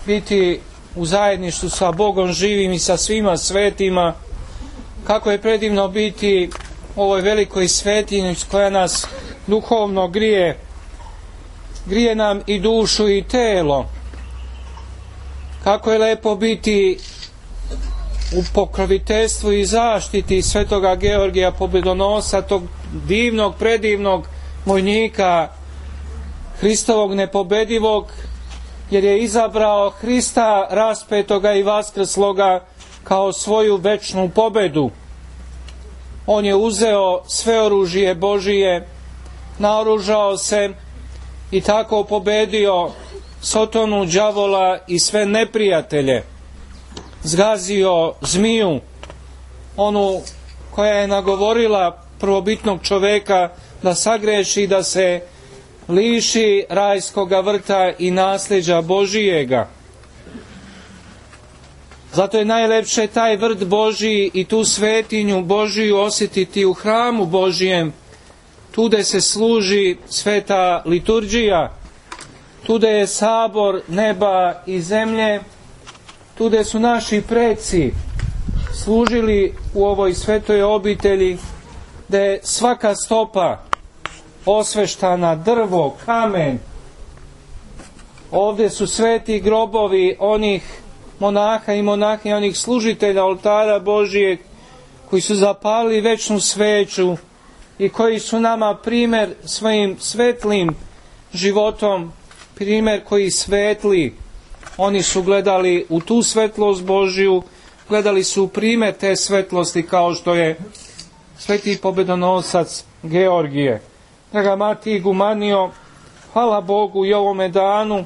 biti u zajedništvu sa Bogom živim i sa svima svetima, kako je predivno biti u ovoj velikoj svetinji koja nas duhovno grije nam i dušu i telo. Kako je lepo biti u pokroviteljstvu i zaštiti svetoga Georgija Pobjedonosa, tog divnog, predivnog vojnika Hristovog nepobedivog, jer je izabrao Hrista raspetoga i vaskrsloga kao svoju večnu pobedu. On je uzeo sve oružje Božije, naoružao se i tako pobedio Sotonu, đavola i sve neprijatelje. Zgazio zmiju, onu koja je nagovorila prvobitnog čoveka da sagreši, da se liši rajskoga vrta i nasljeđa Božijega. Zato je najlepše taj vrt Božiji i tu svetinju Božiju osjetiti u hramu Božijem, tu gde se služi sveta liturgija, tu gde je sabor neba i zemlje, tu gde su naši preci služili u ovoj svetoj obitelji, gde je svaka stopa osveštana, drvo, kamen. Ovdje su sveti grobovi onih monaha i monahinja, onih služitelja oltara Božijeg, koji su zapalili večnu sveću i koji su nama primjer svojim svetlim životom, primjer koji svetli. Oni su gledali u tu svetlost Božiju, gledali su primjer te svetlosti kao što je sveti pobjedonosac Georgije. Draga Mati Igumanio, hvala Bogu i ovome danu,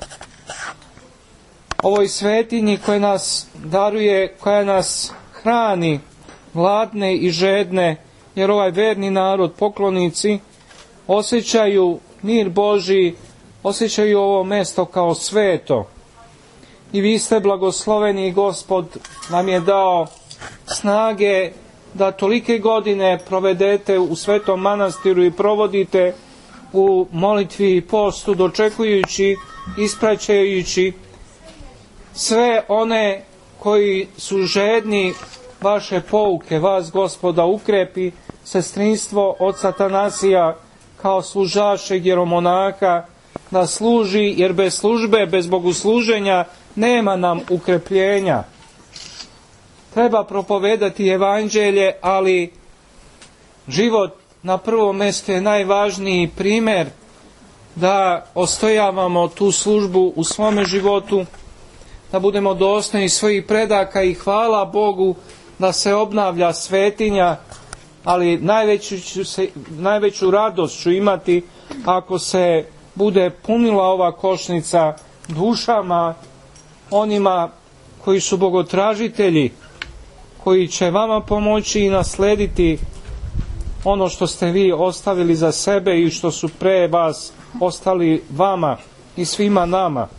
ovoj svetinji koja nas daruje, koja nas hrani, gladne i žedne, jer ovaj verni narod, poklonici, osjećaju mir Božji, osjećaju ovo mjesto kao sveto. I vi ste blagosloveni, Gospod nam je dao snage da tolike godine provedete u svetom manastiru i provodite u molitvi i postu, dočekujući, ispraćajući sve one koji su žedni vaše pouke. Vas, Gospoda, ukrepi sestrinstvo oca Atanasija kao služašeg jeromonaka, da služi, jer bez službe, bez bogosluženja nema nam ukrepljenja. Treba propovedati evanđelje, ali život na prvom mjestu je najvažniji primjer da ostojavamo tu službu u svome životu, da budemo dostojni svojih predaka i hvala Bogu da se obnavlja svetinja, ali najveću radost ću imati ako se bude punila ova košnica dušama, onima koji su bogotražitelji, koji će vama pomoći i naslediti ono što ste vi ostavili za sebe i što su pre vas ostali vama i svima nama.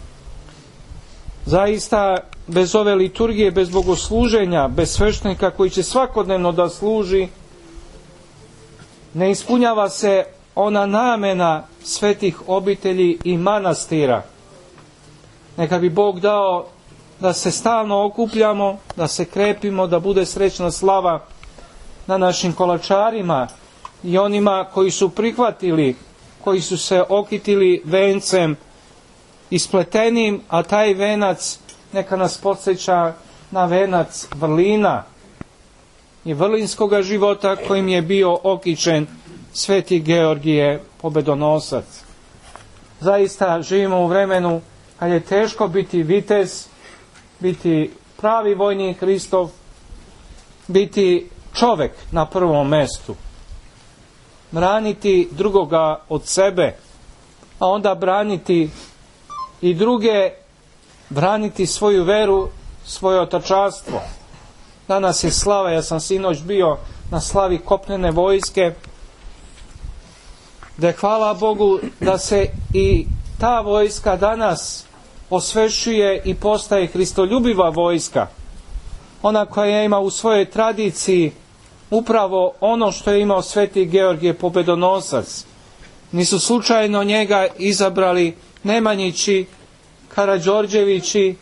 Zaista, bez ove liturgije, bez bogosluženja, bez sveštenika koji će svakodnevno da služi, ne ispunjava se ona namena svetih obitelji i manastira. Neka bi Bog dao da se stalno okupljamo, da se krepimo, da bude srećna slava na našim kolačarima i onima koji su prihvatili, koji su se okitili vencem ispletenim, a taj venac neka nas podsjeća na venac vrlina i vrlinskoga života kojim je bio okićen sveti Georgije Pobjedonosac. Zaista živimo u vremenu kad je teško biti vitez, biti pravi vojnik Hristov, biti čovjek na prvom mjestu, braniti drugoga od sebe, a onda braniti i druge, braniti svoju veru, svoje otačanstvo. Danas je slava, ja sam sinoć bio na slavi kopnene vojske, da hvala Bogu da se i ta vojska danas osvešćuje i postaje hristoljubiva vojska. Ona koja ima u svojoj tradiciji upravo ono što je imao sveti Georgije Pobjedonosac. Nisu slučajno njega izabrali Nemanjići Karađorđevići,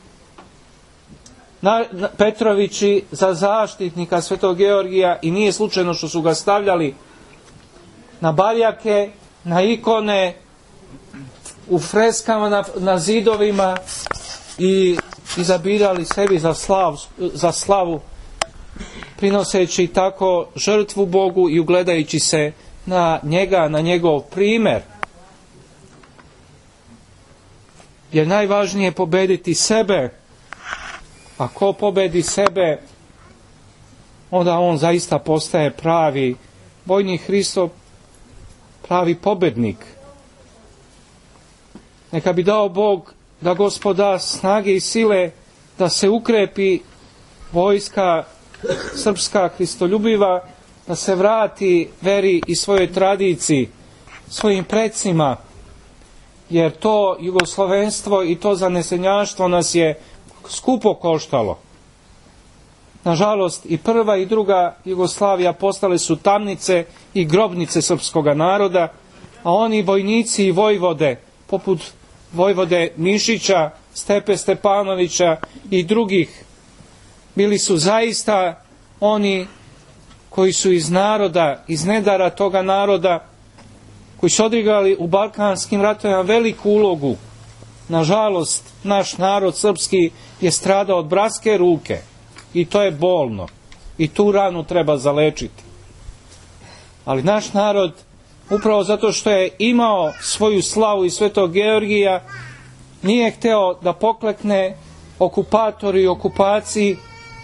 Petrovići za zaštitnika Svetog Georgija, i nije slučajno što su ga stavljali na barjake, na ikone, u freskama na zidovima i izabirali sebi za slavu, prinoseći tako žrtvu Bogu i ugledajući se na njega, na njegov primjer. Jer najvažnije je pobediti sebe. A ko pobedi sebe, onda on zaista postaje pravi vojnik Hristov, pravi pobednik. Neka bi dao Bog da Gospod da snage i sile da se ukrepi vojska srpska hristoljubiva, da se vrati veri i svojoj tradiciji, svojim precima, jer to jugoslovenstvo i to zanesenjaštvo nas je skupo koštalo. Nažalost, i prva i druga Jugoslavija postale su tamnice i grobnice srpskoga naroda, a oni vojnici i vojvode, poput vojvode Mišića, Stepe Stepanovića i drugih, bili su zaista oni koji su iz naroda, iz nedara toga naroda, koji su odigrali u balkanskim ratovima veliku ulogu. Nažalost, naš narod srpski je stradao od bratske ruke i to je bolno i tu ranu treba zalečiti. Ali naš narod, upravo zato što je imao svoju slavu i Svetog Georgija, nije hteo da poklekne okupatoru i okupaciji,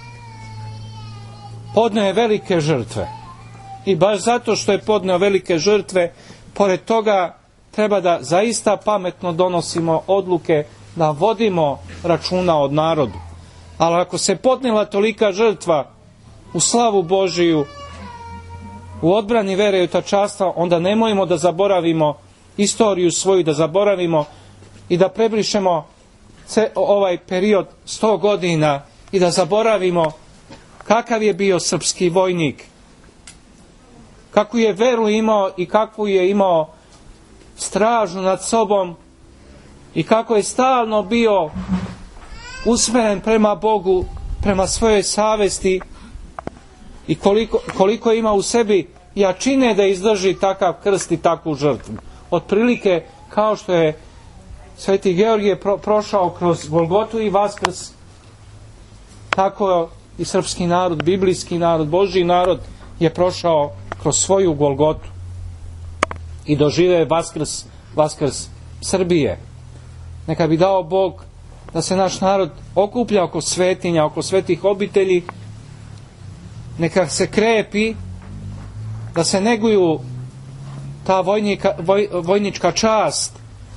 podneo je velike žrtve. I baš zato što je podneo velike žrtve, pored toga treba da zaista pametno donosimo odluke, da vodimo računa od narodu. Ali ako se podnijela tolika žrtva u slavu Božiju, u odbrani vere i otačanstva, onda nemojmo da zaboravimo istoriju svoju, da zaboravimo i da prebrišemo ovaj period 100 godina i da zaboravimo kakav je bio srpski vojnik, kakvu je veru imao i kakvu je imao stražu nad sobom i kako je stalno bio usmeren prema Bogu, prema svojoj savesti i koliko ima u sebi jačine da izdrži takav krst i takvu žrtvu. Otprilike kao što je Sveti Georgije prošao kroz Golgotu i Vaskrs, tako i srpski narod, biblijski narod, Božji narod je prošao kroz svoju Golgotu i doživio je Vaskrs Srbije. Neka bi dao Bog da se naš narod okuplja oko svetinja, oko svetih obitelji, neka se krepi, da se neguju ta vojnička čast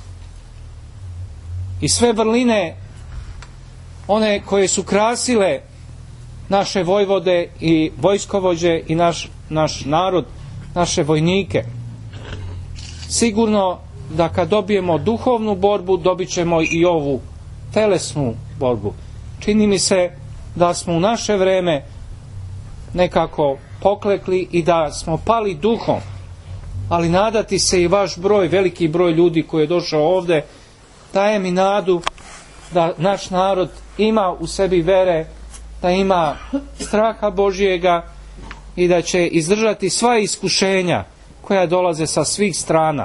i sve vrline, one koje su krasile naše vojvode i vojskovođe i naš narod, naše vojnike. Sigurno da kad dobijemo duhovnu borbu, dobit ćemo i ovu telesnu borbu. Čini mi se da smo u naše vreme nekako poklekli i da smo pali duhom, ali nadati se i vaš broj, veliki broj ljudi koji je došao ovdje, daje mi nadu da naš narod ima u sebi vere, da ima straha Božjega i da će izdržati sva iskušenja koja dolaze sa svih strana.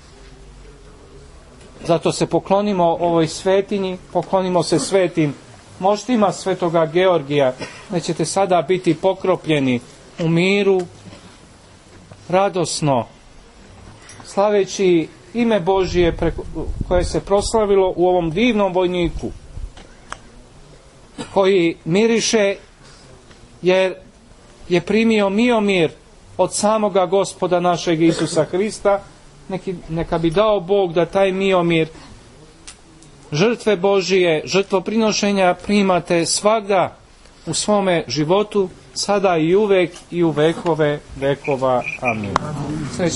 Zato se poklonimo ovoj svetinji, poklonimo se svetim moštima Svetoga Georgija, da ćete sada biti pokropljeni u miru, radosno, slaveći ime Božije koje se proslavilo u ovom divnom vojniku, koji miriše jer je primio mir od samoga Gospoda našeg Isusa Hrista. Neka bi dao Bog da taj mir, žrtve Božije, žrtvoprinošenja primate svagda u svome životu, sada i uvek i u vekove vekova. Amin.